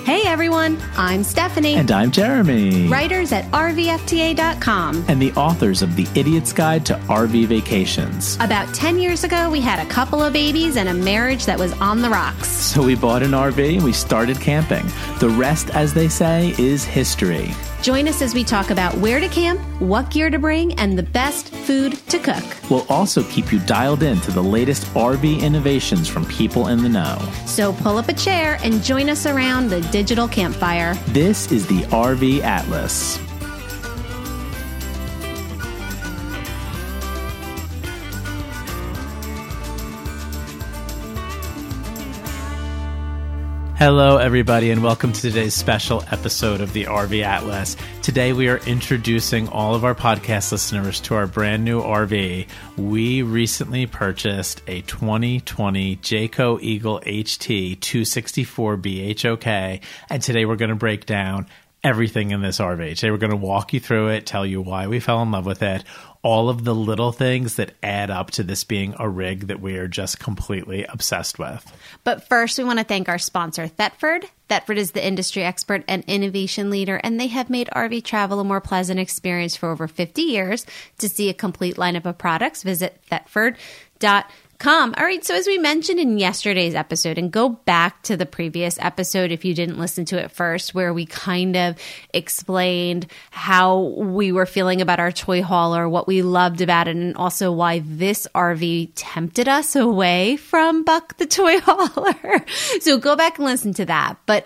Hey everyone, I'm Stephanie. And I'm Jeremy. Writers at RVFTA.com. And the authors of The Idiot's Guide to RV Vacations. About 10 years ago, we had a couple of babies and a marriage that was on the rocks. So we bought an RV and we started camping. The rest, as they say, is history. Join us as we talk about where to camp, what gear to bring, and the best food to cook. We'll also keep you dialed in to the latest RV innovations from people in the know. So pull up a chair and join us around the digital campfire. This is the RV Atlas. Hello, everybody, and welcome to today's special episode of the RV Atlas. Today, we are introducing all of our podcast listeners to our brand new RV. We recently purchased a 2020 Jayco Eagle HT 264 BHOK, and today we're going to break down everything in this RV. Today, we're going to walk you through it, tell you why we fell in love with it, all of the little things that add up to this being a rig that we are just completely obsessed with. But first, we want to thank our sponsor, Thetford. Thetford is the industry expert and innovation leader, and they have made RV travel a more pleasant experience for over 50 years. To see a complete lineup of products, visit Thetford.com. All right, so as we mentioned in yesterday's episode, and go back to the previous episode if you didn't listen to it first, where we kind of explained how we were feeling about our toy hauler, what we loved about it, and also why this RV tempted us away from Buck the toy hauler. So go back and listen to that. But,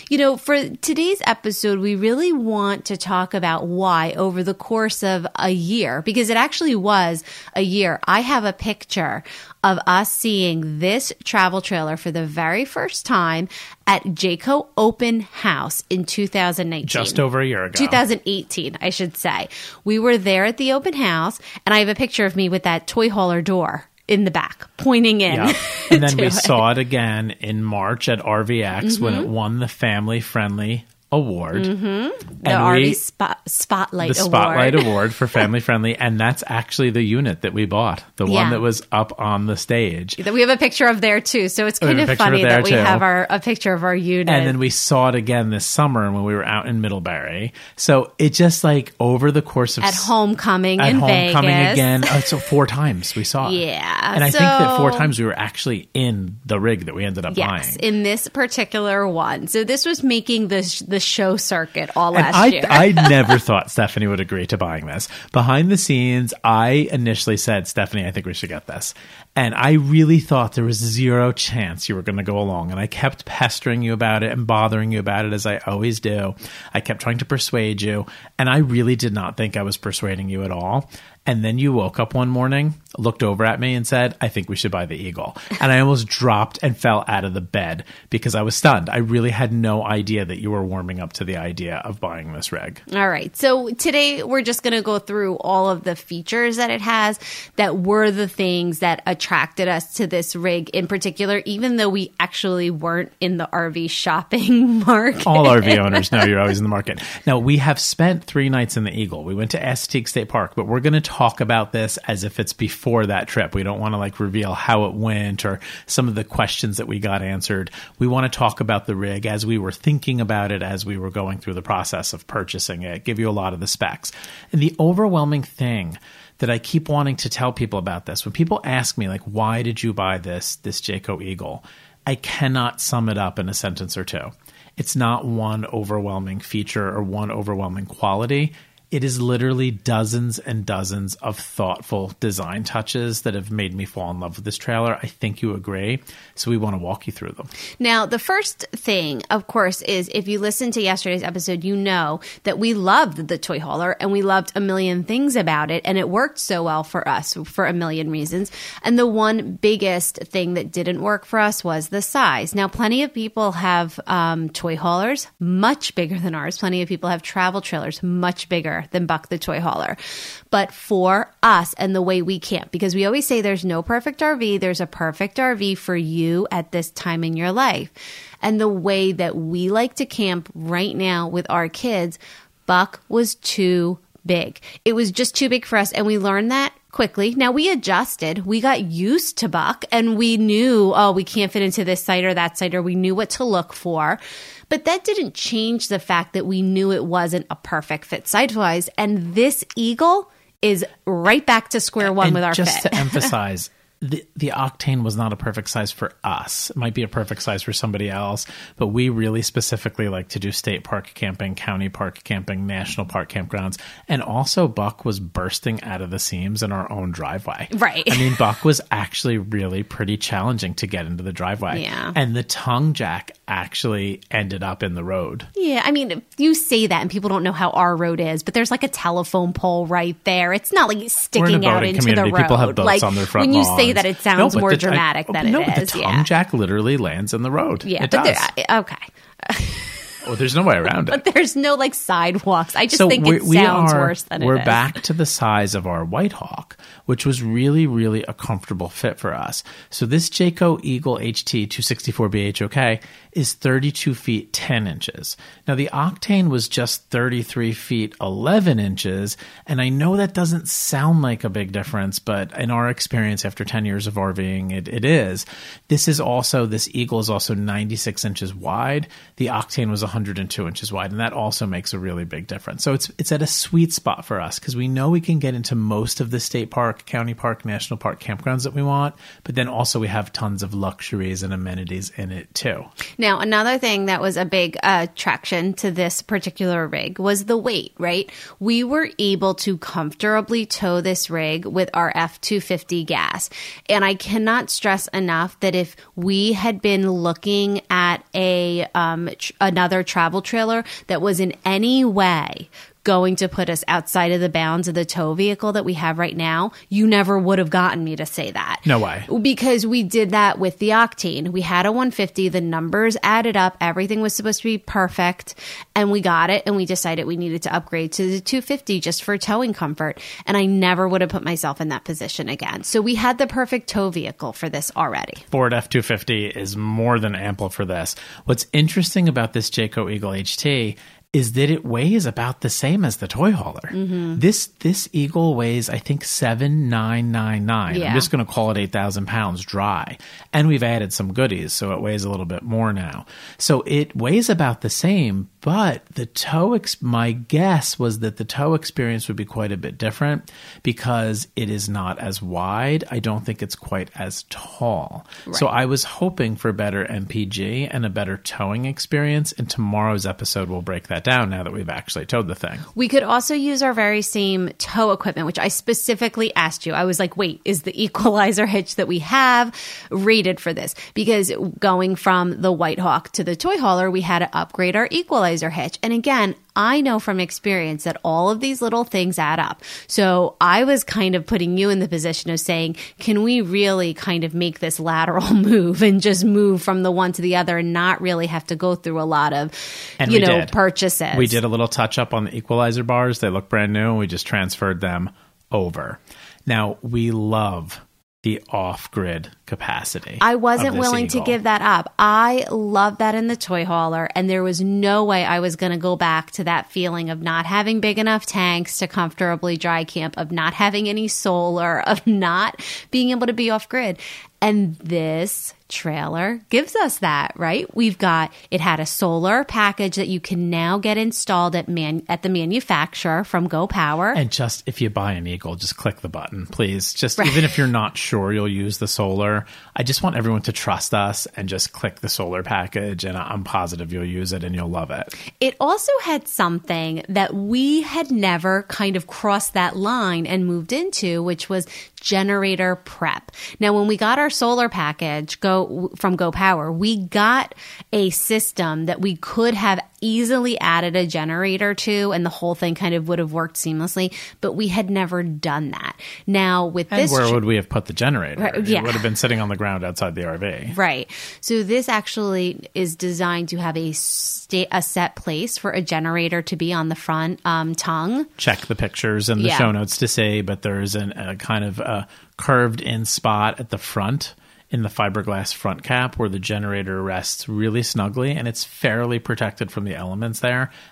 for today's episode, we really want to talk about why over the course of a year, because it actually was a year, I have a picture of us seeing this travel trailer for the very first time at Jayco Open House in 2019. Just over a year ago. 2018, I should say. We were there at the open house, and I have a picture of me with that toy hauler door in the back, pointing in. Yep. And then we saw it again in March at RVX when it won the Family Friendly Award. The RV Spotlight Award. The Spotlight Award for Family Friendly. And that's actually the unit that we bought. The one that was up on the stage. That we have a picture of there too. So it's kind of funny that we have a picture of our unit. And then we saw it again this summer when we were out in Middlebury. So it just like over the course of... At Homecoming in Vegas. Again. So 4 times we saw it. Yeah. And I think that 4 times we were actually in the rig that we ended up buying. Yes, in this particular one. So this was making the show circuit all last year. I never thought Stephanie would agree to buying this. Behind the scenes, I initially said, Stephanie, I think we should get this. And I really thought there was 0 chance you were going to go along. And I kept pestering you about it and bothering you about it, as I always do. I kept trying to persuade you. And I really did not think I was persuading you at all. And then you woke up one morning, looked over at me and said, I think we should buy the Eagle. And I almost dropped and fell out of the bed because I was stunned. I really had no idea that you were warming up to the idea of buying this rig. All right. So today we're just going to go through all of the features that it has that were the things that attracted us to this rig in particular, even though we actually weren't in the RV shopping market. All RV owners know you're always in the market. Now, we have spent 3 nights in the Eagle. We went to Assateague State Park, but we're going to talk about this as if it's before that trip. We don't want to reveal how it went or some of the questions that we got answered. We want to talk about the rig as we were thinking about it, as we were going through the process of purchasing it, give you a lot of the specs. And the overwhelming thing that I keep wanting to tell people about this, when people ask me, why did you buy this Jayco Eagle? I cannot sum it up in a sentence or 2. It's not one overwhelming feature or one overwhelming quality. It is literally dozens and dozens of thoughtful design touches that have made me fall in love with this trailer. I think you agree. So we want to walk you through them. Now, the first thing, of course, is if you listened to yesterday's episode, you know that we loved the toy hauler and we loved a million things about it. And it worked so well for us for a million reasons. And the one biggest thing that didn't work for us was the size. Now, plenty of people have toy haulers much bigger than ours. Plenty of people have travel trailers much bigger than Buck the toy hauler. But for us and the way we camp, because we always say there's no perfect RV, there's a perfect RV for you at this time in your life. And the way that we like to camp right now with our kids, Buck was too big. It was just too big for us. And we learned that quickly. Now we adjusted, we got used to buck, and we knew, we can't fit into this site or that site, or we knew what to look for. But that didn't change the fact that we knew it wasn't a perfect fit size-wise. And this eagle is right back to square one with our fit. Just to emphasize, the Octane was not a perfect size for us. It might be a perfect size for somebody else, but we really specifically like to do state park camping, county park camping, national park campgrounds. And also Buck was bursting out of the seams in our own driveway. Right. I mean, Buck was actually really pretty challenging to get into the driveway. Yeah. And the tongue jack actually ended up in the road. Yeah, I mean, you say that and people don't know how our road is, but there's like a telephone pole right there. It's not like sticking out into the road. People have boats like, on their front when you lawns. say that, it sounds more dramatic than it is. But the tongue jack literally lands in the road. Yeah, it does. Okay. Well, there's no way around it. But there's no like sidewalks. I just think it sounds worse than it is. We're back to the size of our White Hawk, which was really, really a comfortable fit for us. So this Jayco Eagle HT 264 BHOK is 32 feet 10 inches. Now the Octane was just 33 feet 11 inches, and I know that doesn't sound like a big difference, but in our experience after 10 years of RVing, it is. This Eagle is also 96 inches wide. The Octane was 102 inches wide, and that also makes a really big difference. So it's at a sweet spot for us because we know we can get into most of the state park, county park, national park campgrounds that we want, but then also we have tons of luxuries and amenities in it too. Now, another thing that was a big attraction to this particular rig was the weight, right? We were able to comfortably tow this rig with our F250 gas. And I cannot stress enough that if we had been looking at another travel trailer that was in any way going to put us outside of the bounds of the tow vehicle that we have right now, you never would have gotten me to say that. No way. Because we did that with the Octane. We had a 150, the numbers added up, everything was supposed to be perfect, and we got it, and we decided we needed to upgrade to the 250 just for towing comfort, and I never would have put myself in that position again. So we had the perfect tow vehicle for this already. Ford F-250 is more than ample for this. What's interesting about this Jayco Eagle HT is that it weighs about the same as the toy hauler. Mm-hmm. This Eagle weighs, I think, 7,999. Yeah. I'm just going to call it 8,000 pounds dry. And we've added some goodies, so it weighs a little bit more now. So it weighs about the same, but the tow, my guess was that the tow experience would be quite a bit different because it is not as wide. I don't think it's quite as tall. Right. So I was hoping for better MPG and a better towing experience, and tomorrow's episode will break that down now that we've actually towed the thing. We could also use our very same tow equipment, which I specifically asked you. I was like, wait, is the equalizer hitch that we have rated for this? Because going from the White Hawk to the toy hauler, we had to upgrade our equalizer hitch. And again, I know from experience that all of these little things add up. So I was kind of putting you in the position of saying, can we really kind of make this lateral move and just move from the one to the other and not really have to go through a lot of, purchases? We did a little touch up on the equalizer bars. They look brand new, and we just transferred them over. Now, we love the off-grid capacity. I wasn't willing to give that up. I love that in the toy hauler, and there was no way I was going to go back to that feeling of not having big enough tanks to comfortably dry camp, of not having any solar, of not being able to be off-grid. And this trailer gives us that, right? It had a solar package that you can now get installed at the manufacturer from Go Power. And just if you buy an Eagle, just click the button, please. Just right. Even if you're not sure you'll use the solar, I just want everyone to trust us and just click the solar package, and I'm positive you'll use it and you'll love it. It also had something that we had never kind of crossed that line and moved into, which was generator prep. Now, when we got our solar package from Go Power, we got a system that we could have easily added a generator to, and the whole thing kind of would have worked seamlessly, but we had never done that. Now, with this... where would we have put the generator? Right, yeah. It would have been sitting on the ground outside the RV. Right. So this actually is designed to have a set place for a generator to be on the front tongue. Check the pictures in the show notes to say, but there's a kind of a curved in spot at the front in the fiberglass front cap where the generator rests really snugly, and it's fairly protected from the elements there.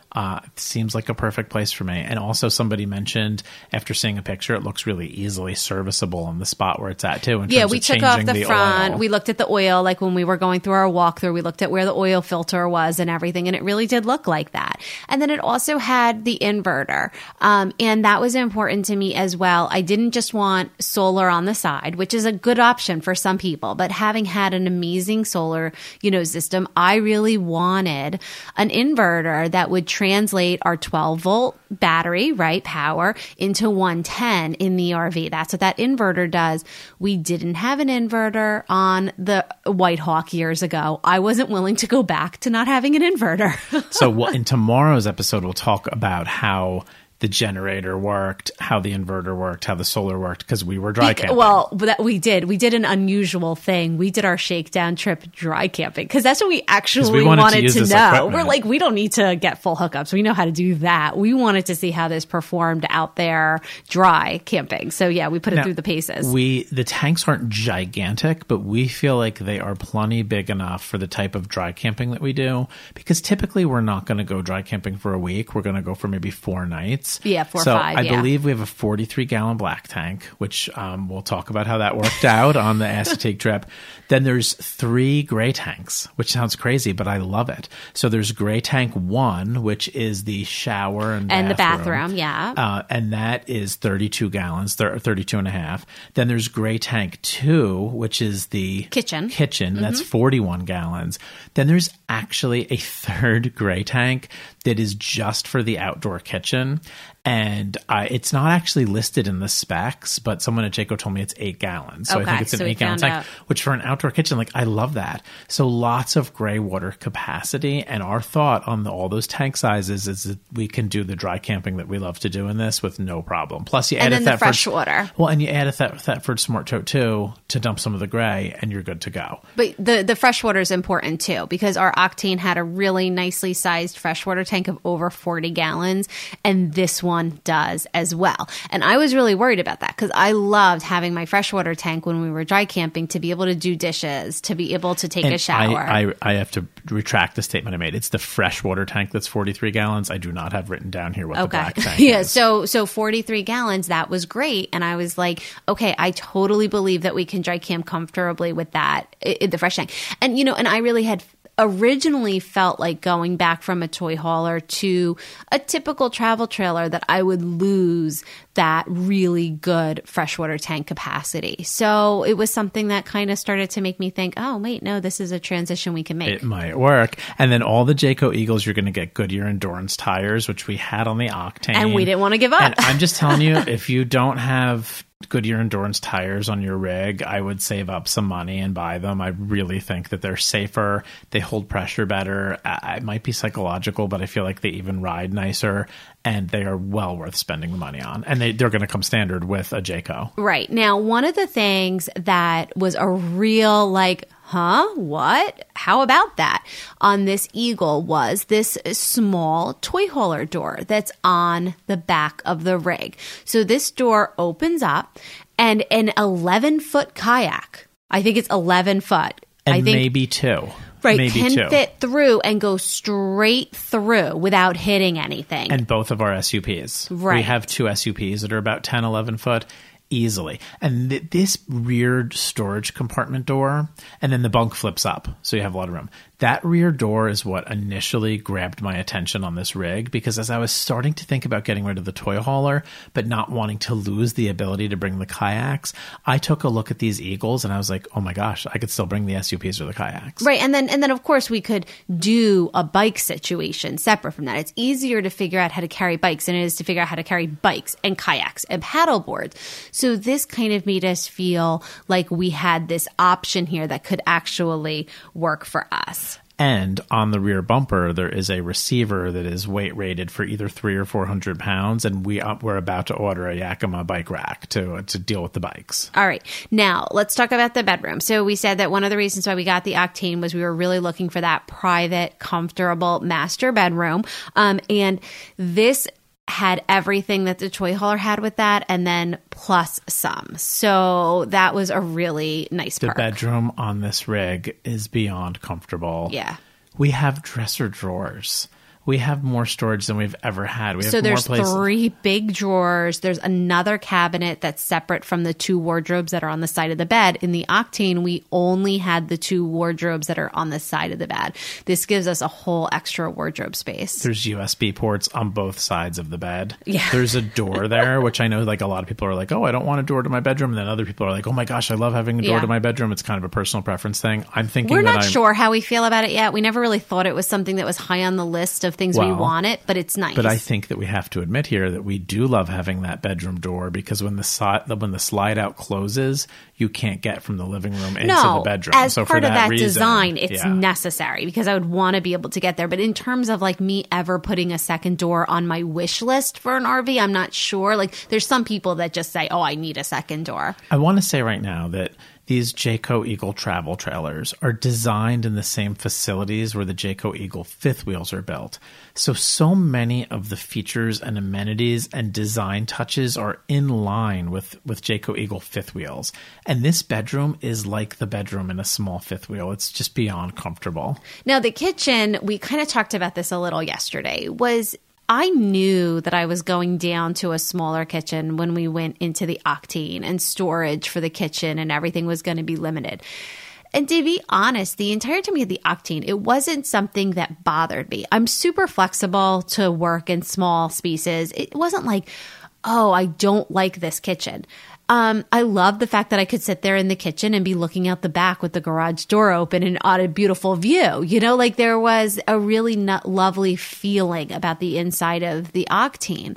Seems like a perfect place for me. And also somebody mentioned after seeing a picture, it looks really easily serviceable in the spot where it's at too. Yeah, we took off the front. We looked at the oil, like when we were going through our walkthrough, we looked at where the oil filter was and everything, and it really did look like that. And then it also had the inverter. And that was important to me as well. I didn't just want solar on the side, which is a good option for some people, but having had an amazing solar, system, I really wanted an inverter that would translate our 12-volt battery, right, power into 110 in the RV. That's what that inverter does. We didn't have an inverter on the White Hawk years ago. I wasn't willing to go back to not having an inverter. So in tomorrow's episode, we'll talk about how the generator worked, how the inverter worked, how the solar worked, because we were dry camping. Well, we did an unusual thing. We did our shakedown trip dry camping because that's what we actually wanted to know. We're like, we don't need to get full hookups. We know how to do that. We wanted to see how this performed out there dry camping. So yeah, we put it through the paces. The tanks aren't gigantic, but we feel like they are plenty big enough for the type of dry camping that we do, because typically we're not going to go dry camping for a week. We're going to go for maybe 4 nights. Yeah, 4 or 5. I believe we have a 43-gallon black tank, which we'll talk about how that worked out on the Assateague trip. Then there's 3 gray tanks, which sounds crazy, but I love it. So there's gray tank 1, which is the shower and the bathroom, yeah. And that is 32 gallons, 32 and a half. Then there's gray tank 2, which is the kitchen. Mm-hmm. That's 41 gallons. Then there's actually a 3rd gray tank that is just for the outdoor kitchen. And it's not actually listed in the specs, but someone at Jayco told me it's 8 gallons. So I think it's an 8-gallon tank, which for an outdoor kitchen, like, I love that. So lots of gray water capacity. And our thought on all those tank sizes is that we can do the dry camping that we love to do in this with no problem. Plus, you add the fresh water. Well, and you add a Thetford Smart Tote too to dump some of the gray, and you're good to go. But the fresh water is important too, because our Octane had a really nicely sized freshwater tank of over 40 gallons, and this one does as well. And I was really worried about that because I loved having my freshwater tank when we were dry camping to be able to do dishes, to be able to take a shower. I have to retract the statement I made. It's the freshwater tank that's 43 gallons. I do not have written down here what the black tank is. So 43 gallons, that was great. And I was like, okay, I totally believe that we can dry camp comfortably with that, the fresh tank. And, and I really had originally felt like going back from a toy hauler to a typical travel trailer that I would lose that really good freshwater tank capacity. So it was something that kind of started to make me think, oh, wait, no, this is a transition we can make. It might work. And then all the Jayco Eagles, you're going to get Goodyear Endurance tires, which we had on the Octane. And we didn't want to give up. And I'm just telling you, if you don't have Goodyear Endurance tires on your rig, I would save up some money and buy them. I really think that they're safer. They hold pressure better. It might be psychological, but I feel like they even ride nicer, and they are well worth spending the money on. And they're going to come standard with a Jayco. Right. Now, one of the things that was a real what? How about that? On this Eagle was this small toy hauler door that's on the back of the rig. So this door opens up, and an 11-foot kayak, I think it's 11 foot. And maybe 2. Right, maybe can 2. fit through and go straight through without hitting anything. And both of our SUPs. Right. We have 2 SUPs that are about 10, 11 foot. Easily. And this rear storage compartment door, and then the bunk flips up, so you have a lot of room. That rear door is what initially grabbed my attention on this rig, because as I was starting to think about getting rid of the toy hauler, but not wanting to lose the ability to bring the kayaks, I took a look at these Eagles and I was like, oh my gosh, I could still bring the SUPs or the kayaks. Right. And then of course we could do a bike situation separate from that. It's easier to figure out how to carry bikes than it is to figure out how to carry bikes and kayaks and paddle boards. So this kind of made us feel like we had this option here that could actually work for us. And on the rear bumper, there is a receiver that is weight rated for either 300 or 400 pounds. And we're about to order a Yakima bike rack to deal with the bikes. All right. Now, let's talk about the bedroom. So we said that one of the reasons why we got the Octane was we were really looking for that private, comfortable master bedroom. And this had everything that the toy hauler had with that, and then plus some. So that was a really nice perk. The bedroom on this rig is beyond comfortable. Yeah. We have dresser drawers. We have more storage than we've ever had. We have So there's more places. 3 big drawers. There's another cabinet that's separate from the 2 wardrobes that are on the side of the bed. In the Octane, we only had the 2 wardrobes that are on the side of the bed. This gives us a whole extra wardrobe space. There's USB ports on both sides of the bed. Yeah. There's a door there, which I know like a lot of people are like, oh, I don't want a door to my bedroom. And then other people are like, oh my gosh, I love having a door Yeah. to my bedroom. It's kind of a personal preference thing. I'm thinking We're that not I'm sure how we feel about it yet. We never really thought it was something that was high on the list of things we Well, wanted, but it's nice. But I think that we have to admit here that we do love having that bedroom door because when the slide out closes, you can't get from the living room into the bedroom. As so part for of that reason, design, it's yeah. necessary because I would want to be able to get there. But in terms of like me ever putting a second door on my wish list for an RV, I'm not sure. Like there's some people that just say, oh, I need a second door. I want to say right now that these Jayco Eagle travel trailers are designed in the same facilities where the Jayco Eagle fifth wheels are built. So many of the features and amenities and design touches are in line with Jayco Eagle fifth wheels. And this bedroom is like the bedroom in a small fifth wheel. It's just beyond comfortable. Now, the kitchen, we kind of talked about this a little yesterday, I knew that I was going down to a smaller kitchen when we went into the Octane, and storage for the kitchen and everything was going to be limited. And to be honest, the entire time we had the Octane, it wasn't something that bothered me. I'm super flexible to work in small spaces. It wasn't like, oh, I don't like this kitchen. I love the fact that I could sit there in the kitchen and be looking out the back with the garage door open and on a beautiful view. You know, like there was a really lovely feeling about the inside of the Octane.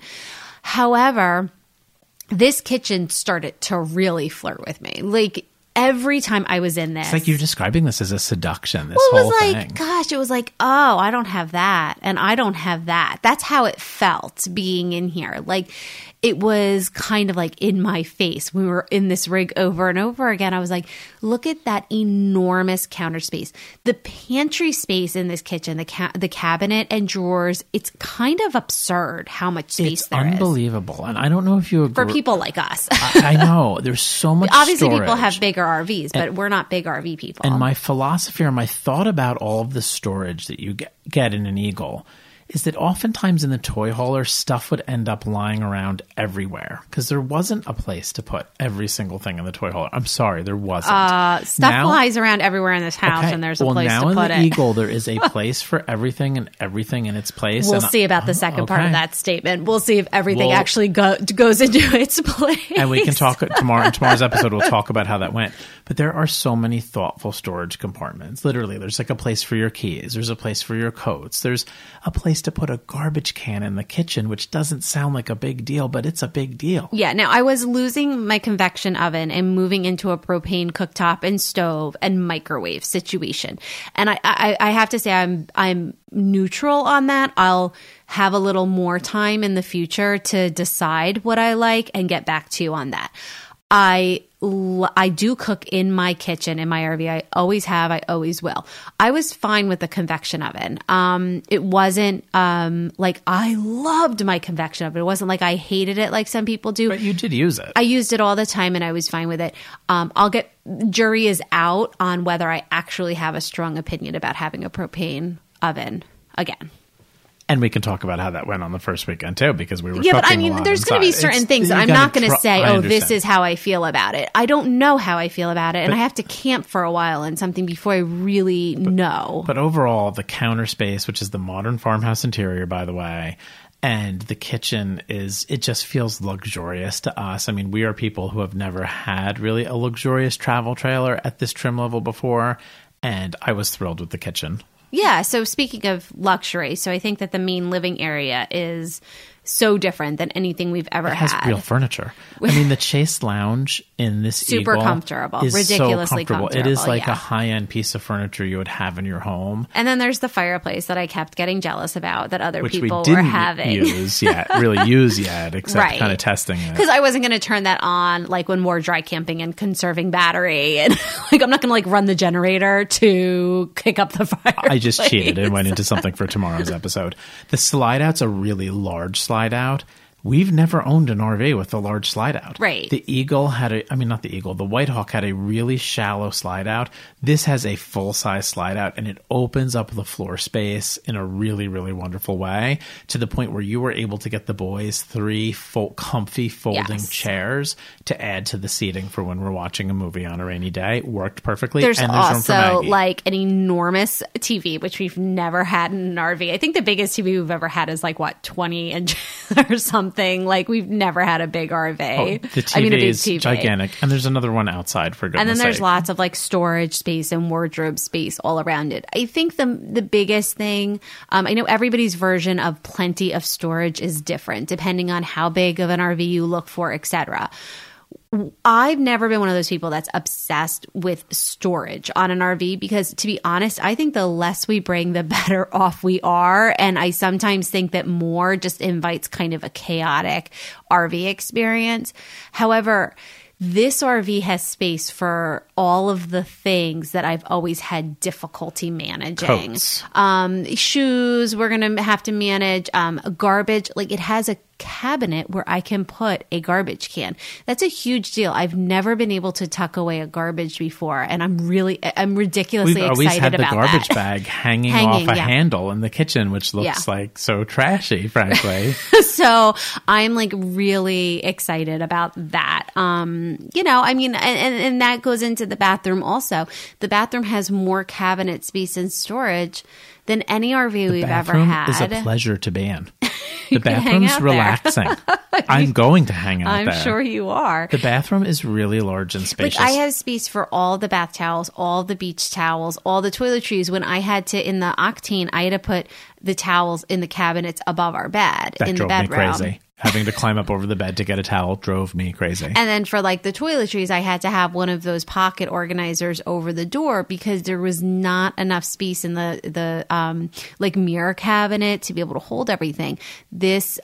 However, this kitchen started to really flirt with me. Like every time I was in this. It's like you're describing this as a seduction, this Well, it whole was like, thing. gosh, it was like, oh, I don't have that. And I don't have that. That's how it felt being in here. Like it was kind of like in my face. We were in this rig over and over again. I was like, look at that enormous counter space. The pantry space in this kitchen, the cabinet and drawers, it's kind of absurd how much space It's there is. unbelievable. And I don't know if you agree. For people like us. I know. There's so much Obviously, storage. people have bigger RVs, but we're not big RV people. And my philosophy or my thought about all of the storage that you get in an Eagle is that oftentimes in the toy hauler, stuff would end up lying around everywhere because there wasn't a place to put every single thing in the toy hauler. I'm sorry, there wasn't. Stuff lies around everywhere in this house, and there's a place to put now it. in the Eagle, there is a place for everything and everything in its place. We'll and see about the second part of okay. that statement. We'll see if everything actually goes into its place. And we can talk tomorrow. In tomorrow's episode, we'll talk about how that went. But there are so many thoughtful storage compartments. Literally, there's like a place for your keys. There's a place for your coats. There's a place to put a garbage can in the kitchen, which doesn't sound like a big deal, but it's a big deal. Yeah. Now, I was losing my convection oven and moving into a propane cooktop and stove and microwave situation. And I have to say I'm neutral on that. I'll have a little more time in the future to decide what I like and get back to you on that. I do cook in my kitchen, in my RV. I always have. I always will. I was fine with the convection oven. It wasn't like I loved my convection oven. It wasn't like I hated it like some people do. But you did use it. I used it all the time and I was fine with it. Jury is out on whether I actually have a strong opinion about having a propane oven again. And we can talk about how that went on the first weekend too, because we were but I cooking a mean, lot there's going to be inside. certain things that you I'm gotta not going to say, I oh, this understand. is how I feel about it. I don't know how I feel about it, and I have to camp for a while in something before I really know. But overall, the counter space, which is the modern farmhouse interior, by the way, and the kitchen it just feels luxurious to us. I mean, we are people who have never had really a luxurious travel trailer at this trim level before, and I was thrilled with the kitchen. Yeah. So speaking of luxury, so I think that the main living area is so different than anything we've ever It has had. real furniture. I mean, the Chase Lounge in this Super Eagle comfortable, is ridiculously so comfortable. It is comfortable, like yeah. a high-end piece of furniture you would have in your home. And then there's the fireplace that I kept getting jealous about that other Which people we didn't were having. use yet, except Right. kind of testing it. Because I wasn't going to turn that on like when we're dry camping and conserving battery. And like I'm not going to like run the generator to kick up the fire. I just cheated and went into something for tomorrow's episode. The slide out's a really large slide out. we've never owned an RV with a large slide out. Right. The Eagle not the Eagle, the White Hawk had a really shallow slide out. This has a full size slide out, and it opens up the floor space in a really, really wonderful way, to the point where you were able to get the boys 3 comfy folding chairs to add to the seating for when we're watching a movie on a rainy day. Worked perfectly. There's and there's room for also Maggie. like an enormous TV, which we've never had in an RV. I think the biggest TV we've ever had is like 20 inches or something. Like we've never had a big RV. The TV a big is TV. gigantic, and there's another one outside for goodness And then there's sake. lots of like storage space and wardrobe space all around it. I think the biggest thing, I know everybody's version of plenty of storage is different depending on how big of an RV you look for, etc. I've never been one of those people that's obsessed with storage on an RV because, to be honest, I think the less we bring, the better off we are. And I sometimes think that more just invites kind of a chaotic RV experience. However, this RV has space for all of the things that I've always had difficulty managing. Coats. Shoes, we're going to have to manage garbage. Like it has a cabinet where I can put a garbage can. That's a huge deal. I've never been able to tuck away a garbage before, and I'm ridiculously We've always excited had the about garbage that. bag hanging off a handle in the kitchen, which looks like so trashy, frankly. So I'm like really excited about that. I mean, and that goes into the bathroom also. The bathroom has more cabinet space and storage than any RV we've ever had. The bathroom is a pleasure to be in. The can hang bathroom's out there. relaxing. I'm going to hang out there. I'm sure you are. The bathroom is really large and spacious. Like I have space for all the bath towels, all the beach towels, all the toiletries. When I had to, in the Octane, I had to put the towels in the cabinets above our bed That in drove the me bedroom. crazy. Having to climb up over the bed to get a towel drove me crazy. And then for like the toiletries, I had to have one of those pocket organizers over the door because there was not enough space in the like mirror cabinet to be able to hold everything. This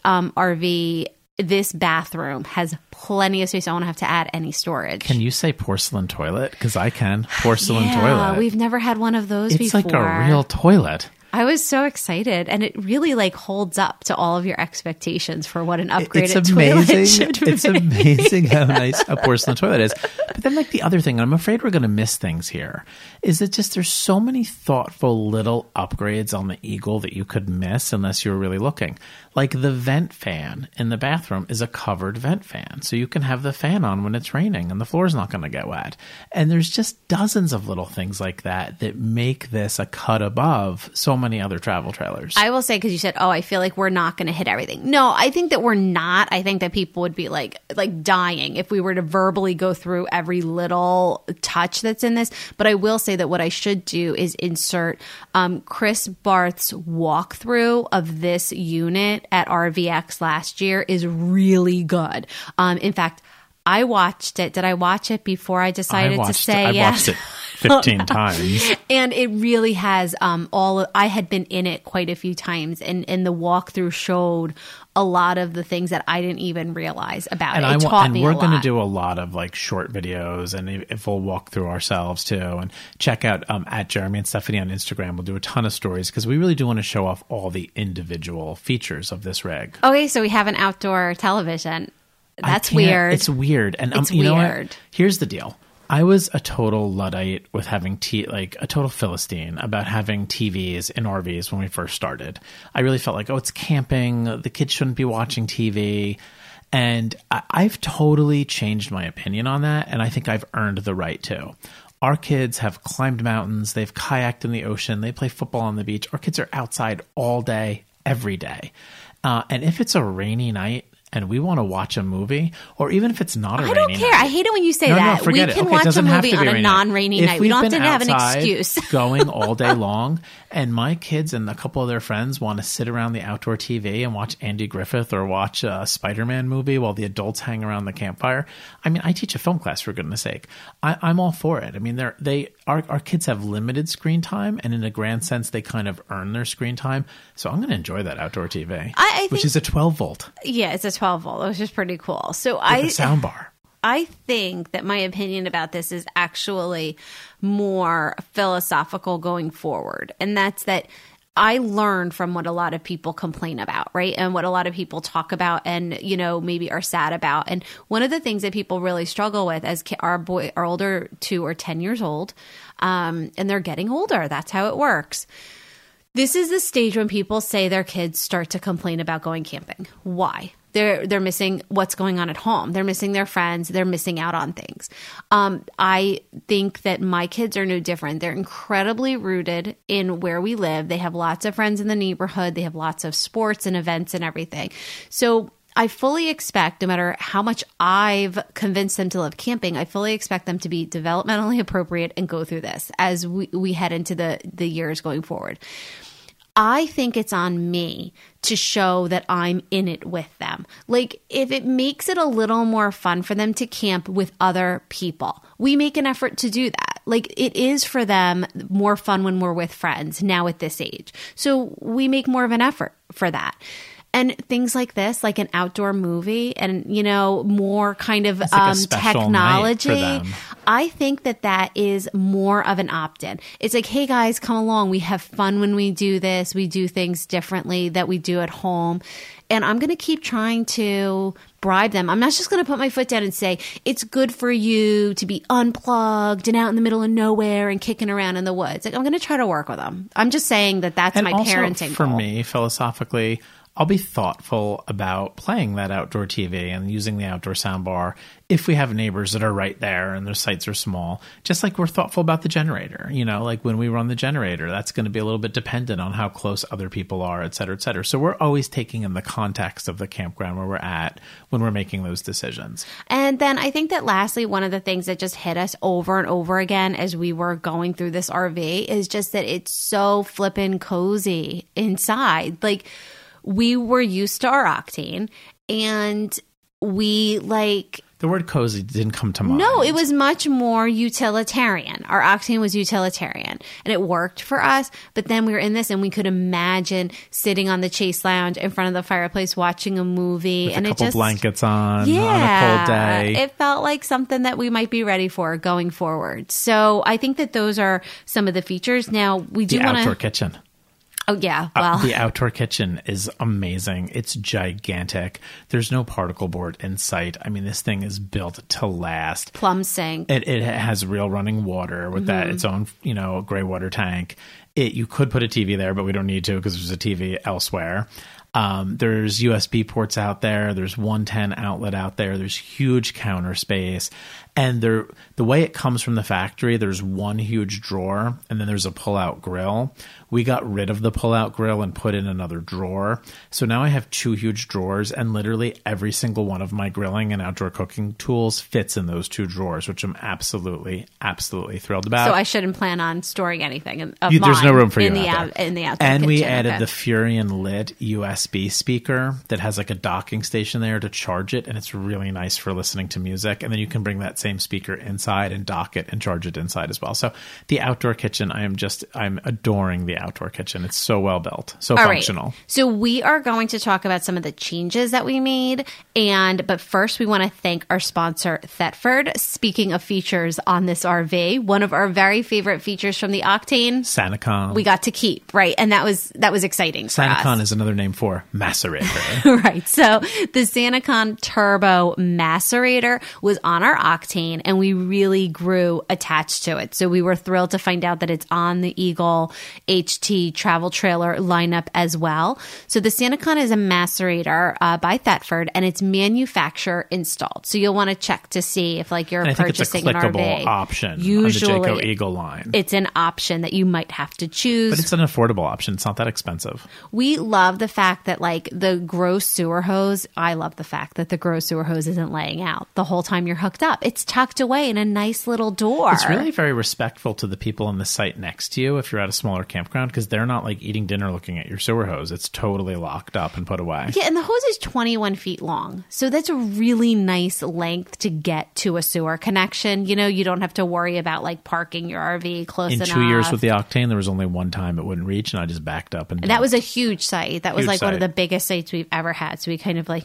RV, this bathroom has plenty of space. I don't have to add any storage. Can you say porcelain toilet? Because I can. Porcelain yeah, toilet. We've never had one of those It's before. like a real toilet. I was so excited, and it really like holds up to all of your expectations for what an upgraded toilet should be. It's amazing how nice a porcelain toilet is. But then like the other thing, and I'm afraid we're going to miss things here, is that just there's so many thoughtful little upgrades on the Eagle that you could miss unless you were really looking. Like the vent fan in the bathroom is a covered vent fan. So you can have the fan on when it's raining and the floor's not going to get wet. And there's just dozens of little things like that that make this a cut above so many other travel trailers. I will say, because you said, oh, I feel like we're not going to hit everything. No, I think that we're not. I think that people would be like dying if we were to verbally go through every little touch that's in this. But I will say that what I should do is insert Chris Barth's walkthrough of this unit at RVX last year is really good. In fact, I watched it. Did I watch it before I decided to say yes? I watched it 15 times. And it really has I had been in it quite a few times, and the walkthrough showed a lot of the things that I didn't even realize about it. It taught me a lot. And we're going to do a lot of like short videos, and if we'll walk through ourselves too, and check out at Jeremy and Stephanie on Instagram. We'll do a ton of stories because we really do want to show off all the individual features of this rig. Okay, so we have an outdoor television. That's weird. It's weird. And it's you know weird. what? Here's the deal. I was a total Luddite with having like a total Philistine about having TVs in RVs when we first started. I really felt like, it's camping. The kids shouldn't be watching TV. And I've totally changed my opinion on that. And I think I've earned the right to. Our kids have climbed mountains. They've kayaked in the ocean. They play football on the beach. Our kids are outside all day, every day. And if it's a rainy night, and we want to watch a movie, or even if it's not a rainy night. I don't care. I hate it when you say that. We can watch a movie on a non-rainy night. We don't have to have an excuse. Going all day long, and my kids and a couple of their friends want to sit around the outdoor TV and watch Andy Griffith or watch a Spider-Man movie while the adults hang around the campfire. I mean, I teach a film class, for goodness sake. I'm all for it. I mean, our kids have limited screen time, and in a grand sense, they kind of earn their screen time. So I'm going to enjoy that outdoor TV, which is a 12 volt. Yeah, it's a 12 volt, which is pretty cool. So with a sound bar. I think that my opinion about this is actually more philosophical going forward. And that's that I learn from what a lot of people complain about, right? And what a lot of people talk about and, maybe are sad about. And one of the things that people really struggle with as our older 2 or 10 years old, and they're getting older. That's how it works. This is the stage when people say their kids start to complain about going camping. Why? They're missing what's going on at home. They're missing their friends. They're missing out on things. I think that my kids are no different. They're incredibly rooted in where we live. They have lots of friends in the neighborhood. They have lots of sports and events and everything. So I fully expect, no matter how much I've convinced them to love camping, I fully expect them to be developmentally appropriate and go through this as we head into the years going forward. I think it's on me to show that I'm in it with them. Like, if it makes it a little more fun for them to camp with other people, we make an effort to do that. Like, it is for them more fun when we're with friends now at this age. So we make more of an effort for that. And things like this, like an outdoor movie and, more kind of technology, I think that is more of an opt-in. It's like, hey guys, come along. We have fun when we do this. We do things differently that we do at home. And I'm going to keep trying to bribe them. I'm not just going to put my foot down and say, it's good for you to be unplugged and out in the middle of nowhere and kicking around in the woods. Like, I'm going to try to work with them. I'm just saying that's my parenting for goal. Me, philosophically, I'll be thoughtful about playing that outdoor TV and using the outdoor soundbar if we have neighbors that are right there and their sites are small, just like we're thoughtful about the generator. Like when we run the generator, that's going to be a little bit dependent on how close other people are, et cetera, et cetera. So we're always taking in the context of the campground where we're at when we're making those decisions. And then I think that lastly, one of the things that just hit us over and over again as we were going through this RV is just that it's so flippin' cozy inside. Like, we were used to our Octane, and we the word cozy didn't come to mind. No, it was much more utilitarian. Our Octane was utilitarian, and it worked for us. But then we were in this, and we could imagine sitting on the Chase Lounge in front of the fireplace watching a movie, with and a couple blankets on a cold day. It felt like something that we might be ready for going forward. So I think that those are some of the features. Now we do want outdoor kitchen. Oh, yeah. Well, the outdoor kitchen is amazing. It's gigantic. There's no particle board in sight. I mean, this thing is built to last. Plum sink. It has real running water with that its own, gray water tank. You could put a TV there, but we don't need to because there's a TV elsewhere. There's USB ports out there. There's 110 outlet out there. There's huge counter space. And the way it comes from the factory, there's one huge drawer and then there's a pull-out grill. We got rid of the pull-out grill and put in another drawer. So now I have 2 huge drawers, and literally every single one of my grilling and outdoor cooking tools fits in those 2 drawers, which I'm absolutely, absolutely thrilled about. So I shouldn't plan on storing anything there's no room for you in the outdoor and we added the Furrion lit USB speaker that has like a docking station there to charge it, and it's really nice for listening to music. And then you can bring that same speaker inside and dock it and charge it inside as well. So the outdoor kitchen, I'm adoring the outdoor kitchen. It's so well built, so functional. Right. So we are going to talk about some of the changes that we made, but first we want to thank our sponsor Thetford. Speaking of features on this RV, one of our very favorite features from the Octane, SaniCon, we got to keep, right? And that was exciting for us. SaniCon is another name for macerator. Right. So the SaniCon Turbo Macerator was on our Octane, and we really grew attached to it. So we were thrilled to find out that it's on the Eagle HT travel trailer lineup as well. So the SaniCon is a macerator by Thetford, and it's manufacturer installed. So you'll want to check to see if you're purchasing an RV. It's a clickable option usually, on the Jayco Eagle line. It's an option that you might have to choose. But it's an affordable option. It's not that expensive. We love the fact that the gross sewer hose, I love the fact that the gross sewer hose isn't laying out the whole time you're hooked up. It's tucked away in a nice little door. It's really very respectful to the people on the site next to you if you're at a smaller campground, because they're not eating dinner looking at your sewer hose. It's totally locked up and put away. Yeah, and the hose is 21 feet long. So that's a really nice length to get to a sewer connection. You don't have to worry about parking your RV close enough. In 2 years with the Octane, there was only one time it wouldn't reach, and I just backed up. And that was a huge site. That was one one of the biggest sites we've ever had. So we kind of like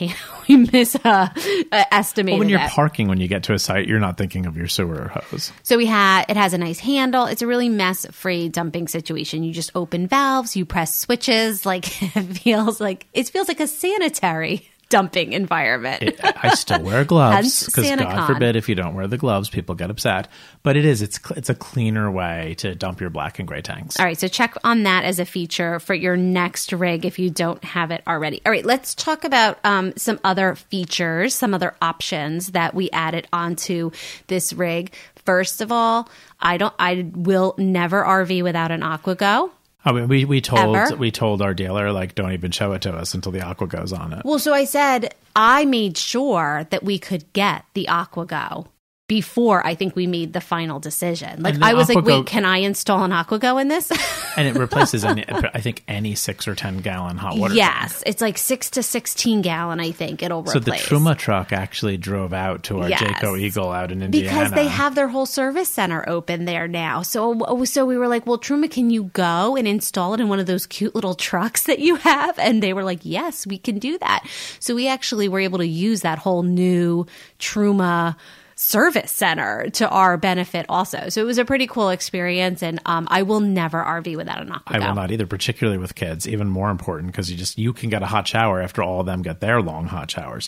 estimated When you're it. parking, when you get to a site, you're not thinking of your sewer hose. So it has a nice handle. It's a really mess-free dumping situation. You just open valves, you press switches. Like it feels like a sanitary dumping environment. I still wear gloves because Hence God forbid if you don't wear the gloves, people get upset. But it's a cleaner way to dump your black and gray tanks. All right, so check on that as a feature for your next rig if you don't have it already. All right, let's talk about some other features, some other options that we added onto this rig. First of all, I will never RV without an AquaGo. I mean, we told our dealer, like, don't even show it to us until the AquaGo's on it. Well, so I said I made sure that we could get the AquaGo before I think we made the final decision. Like I was like, wait, can I install an AquaGo in this? And it replaces any 6 or 10 gallon hot water. Yes, tank. It's like 6 to 16 gallon. I think it'll replace. So the Truma truck actually drove out to our Jayco Eagle out in Indiana because they have their whole service center open there now. So we were like, well, Truma, can you go and install it in one of those cute little trucks that you have? And they were like, yes, we can do that. So we actually were able to use that whole new Truma service center to our benefit also. So it was a pretty cool experience, and I will never RV without an AquaGo. I will not either, particularly with kids. Even more important because you can get a hot shower after all of them get their long hot showers.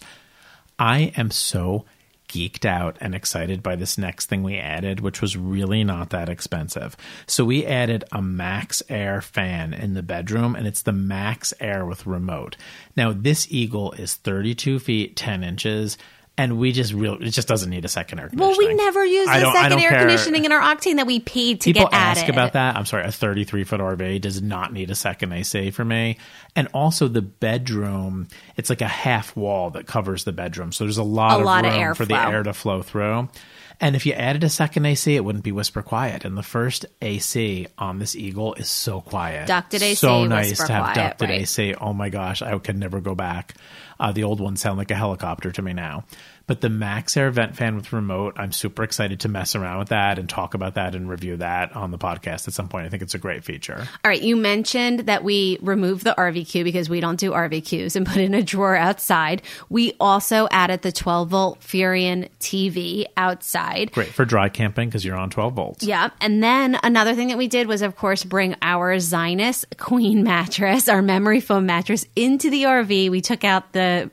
I am so geeked out and excited by this next thing we added, which was really not that expensive. So we added a Max Air fan in the bedroom, and it's the Max Air with remote. Now, this Eagle is 32 feet, 10 inches. And it just doesn't need a second air conditioning. Well, we never used the second air conditioning in our Octane that we paid to get added. People ask about that. I'm sorry, a 33-foot RV does not need a second AC for me. And also the bedroom, it's like a half wall that covers the bedroom. So there's a lot of room for the air to flow through. And if you added a second AC, it wouldn't be whisper quiet. And the first AC on this Eagle is so quiet. Ducted AC, so nice whisper to have quiet, ducted right? AC. Oh my gosh, I could never go back. The old ones sound like a helicopter to me now. But the Max Air vent fan with remote, I'm super excited to mess around with that and talk about that and review that on the podcast at some point. I think it's a great feature. All right. You mentioned that we removed the RVQ because we don't do RVQs and put it in a drawer outside. We also added the 12-volt Furrion TV outside. Great for dry camping because you're on 12 volts. Yeah. And then another thing that we did was, of course, bring our Zinus Queen mattress, our memory foam mattress, into the RV. We took out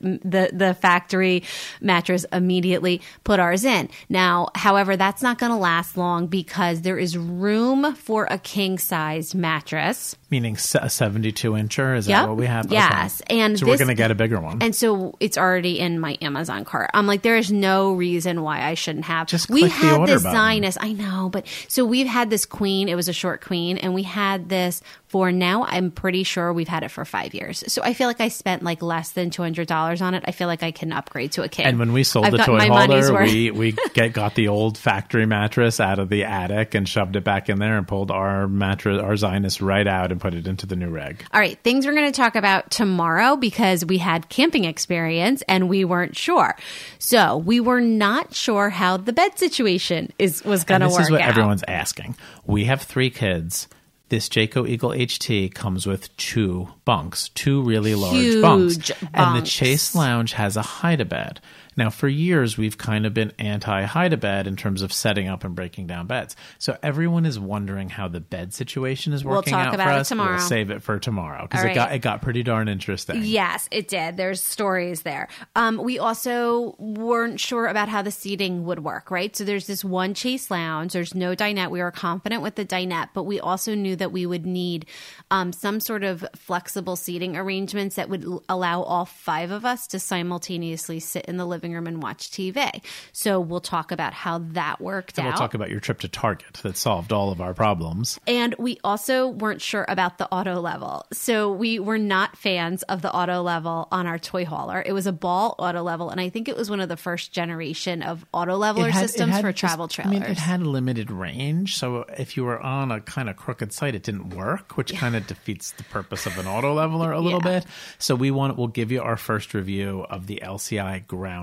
the factory mattress immediately, put ours in. Now, however, that's not going to last long because there is room for a king-sized mattress. Meaning a 72-incher? Is that what we have? Yes. Okay. And so we're going to get a bigger one. And so it's already in my Amazon cart. I'm like, there is no reason why I shouldn't have. Just click the order button. Zinus. I know, but so we've had this Queen. It was a short Queen, and we had this for now. I'm pretty sure we've had it for 5 years. So I feel like I spent like less than $200 on it. I feel like I can upgrade to a king. And when we sold the toy holder, we got the old factory mattress out of the attic and shoved it back in there and pulled our mattress, our Zinus, right out and put it into the new rig. All right, things we're going to talk about tomorrow because we had camping experience and we weren't sure. So we were not sure how the bed situation was going to work out. This is what everyone's asking. We have 3 kids. This Jayco Eagle HT comes with 2 bunks, 2 really large bunks. And the Chase Lounge has a hide-a-bed. Now, for years, we've kind of been anti-hide-a-bed in terms of setting up and breaking down beds. So everyone is wondering how the bed situation is working out for us. We'll talk about it tomorrow. We'll save it for tomorrow because it got pretty darn interesting. Yes, it did. There's stories there. We also weren't sure about how the seating would work, right? So there's this one Chase Lounge. There's no dinette. We were confident with the dinette, but we also knew that we would need some sort of flexible seating arrangements that would allow all 5 of us to simultaneously sit in the living room and watch TV. So we'll talk about how that worked out. We'll talk about your trip to Target that solved all of our problems. And we also weren't sure about the auto level. So we were not fans of the auto level on our toy hauler. It was a Ball auto level, and I think it was one of the first generation of auto leveler systems for travel trailers. I mean, it had limited range, so if you were on a kind of crooked site, it didn't work, which kind of defeats the purpose of an auto leveler a little bit. So we'll give you our first review of the LCI Ground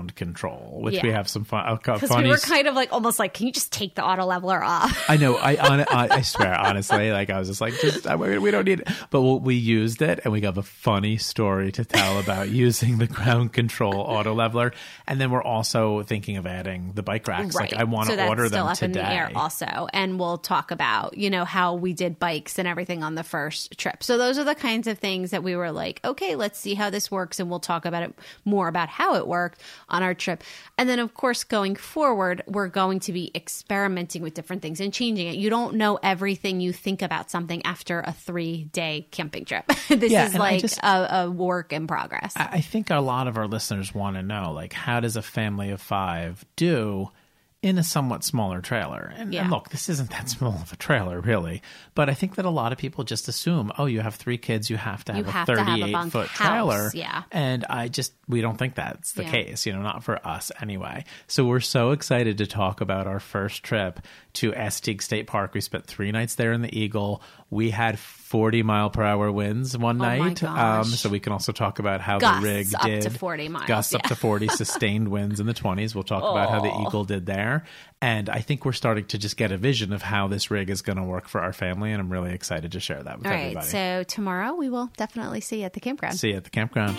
ground control, which Yeah. we have some fun. Because funny we were kind of like almost like, can you just take the auto leveler off? I know. I swear, honestly, like I was just like, we don't need it. But we used it, and we got a funny story to tell about using the ground control auto leveler. And then we're also thinking of adding the bike racks. Right. Like I want to order them up today. In the air also, and we'll talk about how we did bikes and everything on the first trip. So those are the kinds of things that we were like, okay, let's see how this works, and we'll talk about it more about how it worked on our trip. And then of course going forward, we're going to be experimenting with different things and changing it. You don't know everything you think about something after a 3-day camping trip. This is like a work in progress. I think a lot of our listeners want to know, like, how does a family of 5 do in a somewhat smaller trailer? And look, this isn't that small of a trailer, really. But I think that a lot of people just assume, oh, you have 3 kids, you have to have a 38-foot trailer. Yeah. And we don't think that's the case, not for us anyway. So we're so excited to talk about our first trip to Astig State Park. We spent 3 nights there in the Eagle. We had 40-mile-per-hour winds one night. So we can also talk about how the rig did. Up to 40 miles. Gusts up to 40, sustained winds in the 20s. We'll talk about how the Eagle did there. And I think we're starting to just get a vision of how this rig is going to work for our family. And I'm really excited to share that with everybody. All right. So tomorrow we will definitely see you at the campground. See you at the campground.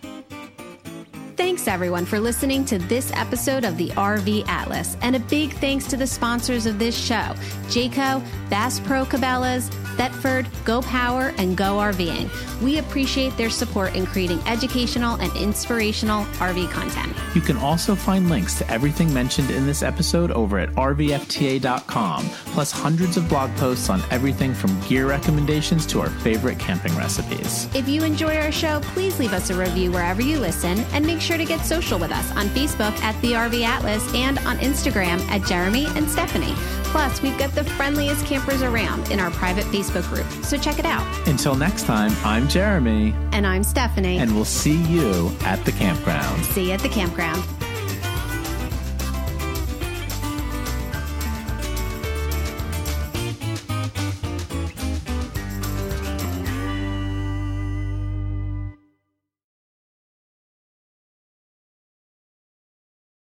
Thanks, everyone, for listening to this episode of the RV Atlas. And a big thanks to the sponsors of this show, Jayco, Bass Pro Cabela's, Thetford, Go Power, and Go RVing. We appreciate their support in creating educational and inspirational RV content. You can also find links to everything mentioned in this episode over at rvfta.com, plus hundreds of blog posts on everything from gear recommendations to our favorite camping recipes. If you enjoy our show, please leave us a review wherever you listen, and make sure to get social with us on Facebook at The RV Atlas and on Instagram at Jeremy and Stephanie. Plus, we've got the friendliest campers around in our private Facebook group, so check it out. Until next time, I'm Jeremy. And I'm Stephanie. And we'll see you at the campground. See you at the campground.